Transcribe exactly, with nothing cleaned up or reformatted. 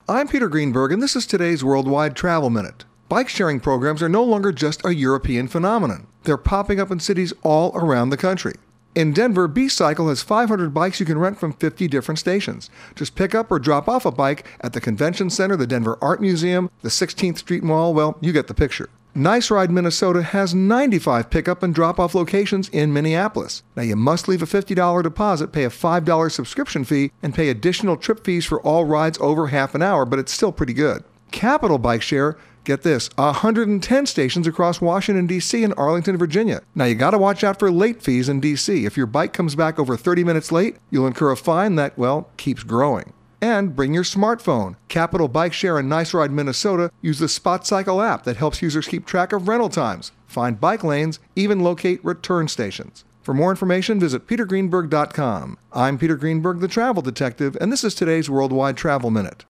I'm Peter Greenberg, and this is today's Worldwide Travel Minute. Bike sharing programs are no longer just a European phenomenon. They're popping up in cities all around the country. In Denver, B-Cycle has five hundred bikes you can rent from fifty different stations. Just pick up or drop off a bike at the Convention Center, the Denver Art Museum, the sixteenth Street Mall. Well, you get the picture. Nice Ride Minnesota has ninety-five pickup and drop-off locations in Minneapolis. Now, you must leave a fifty dollars deposit, pay a five dollars subscription fee, and pay additional trip fees for all rides over half an hour, but it's still pretty good. Capital Bike Share, get this, one hundred ten stations across Washington, D C and Arlington, Virginia. Now, you got to watch out for late fees in D C. If your bike comes back over thirty minutes late, you'll incur a fine that, well, keeps growing. And bring your smartphone. Capital Bike Share and Nice Ride Minnesota use the Spot Cycle app that helps users keep track of rental times, find bike lanes, even locate return stations. For more information, visit peter greenberg dot com. I'm Peter Greenberg, the Travel Detective, and this is today's Worldwide Travel Minute.